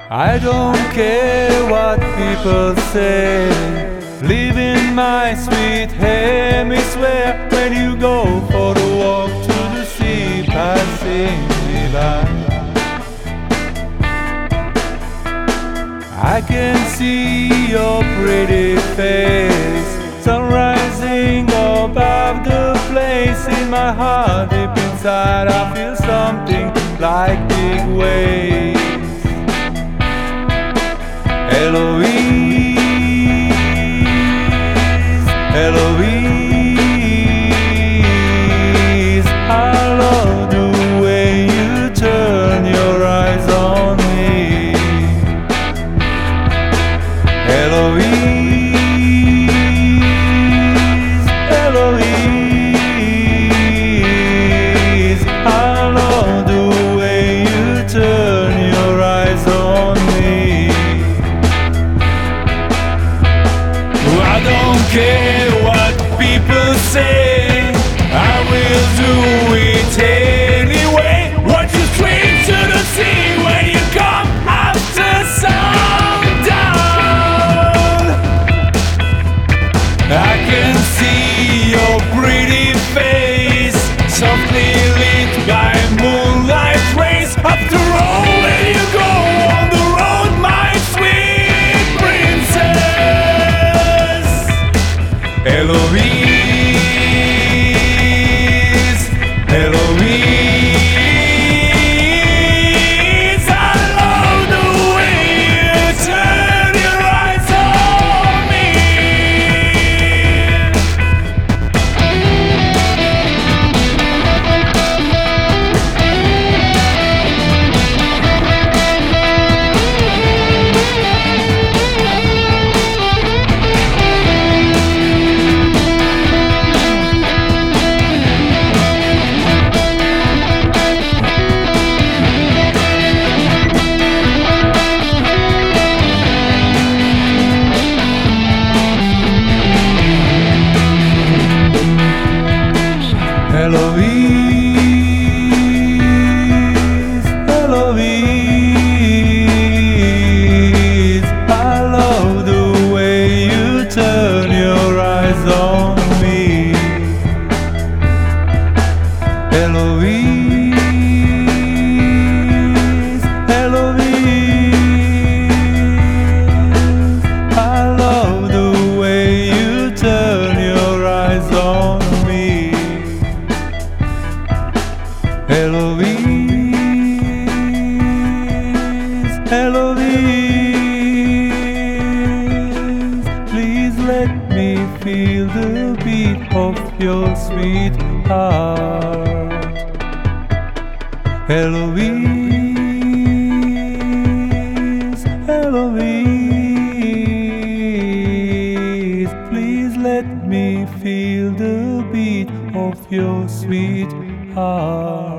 I don't care what people say. Live in my sweet hemisphere. When you go for a walk to the sea, passing me by, I can see your pretty face, sun rising above the place. In my heart, deep inside, I feel something like big waves. Eloise, Eloise, I love the way you turn your eyes on me. Eloise, Eloise, I love the way you turn your eyes on me. I don't care what people say, I will do it anyway. Watch you swim to the sea when you come after sundown. I can see your pretty face, softly lit by moonlight rays. After all, when you go on the road, my sweet princess. Eloise, Eloise, I love the way you turn your eyes on me. Eloise, Eloise, I love the way you turn your eyes on me. Eloise, Eloise, I love the way you turn your eyes on me. Eloise, Eloise, please let me feel the beat of your sweet heart. Eloise, Eloise, please let me feel the beat of your sweet heart.